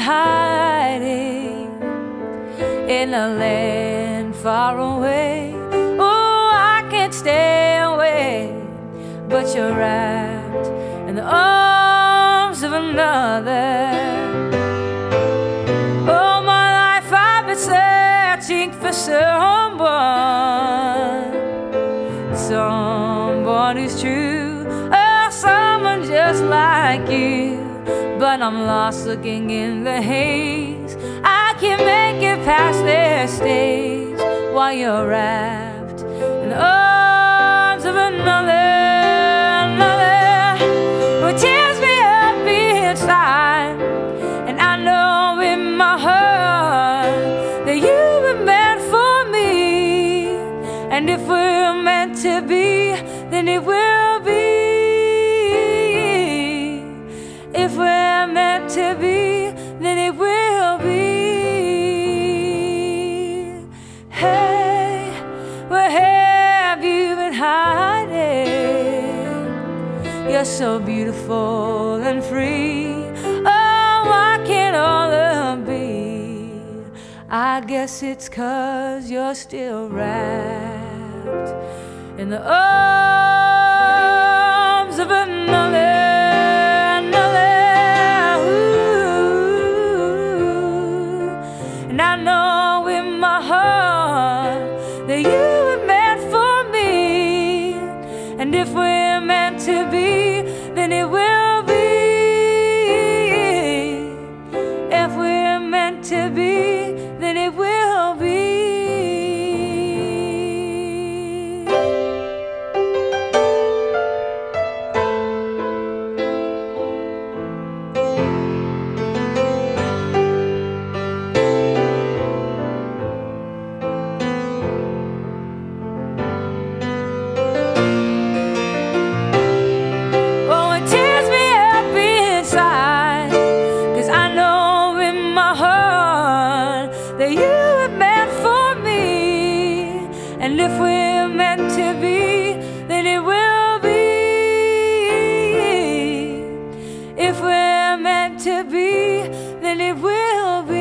hiding in a land far away. Oh, I can't stay away, but you're wrapped in the arms of another. All my life I've been searching for someone who's true, or someone just like you. But I'm lost looking in the haze. I can't make it past their stage while you're wrapped in the arms of another who tears me up inside. And I know in my heart that you were meant for me. And if we're meant to be, then it will be. If we're meant to be, then it will be. Hey, where have you been hiding? You're so beautiful and free. Oh, why can't all of be? I guess it's 'cause you're still wrapped in the arms of another. And I know in my heart that you were meant for me. And if we're meant to be, then it will be. If we're meant to be, then it will be. That you were meant for me. And if we're meant to be, then it will be. If we're meant to be, then it will be.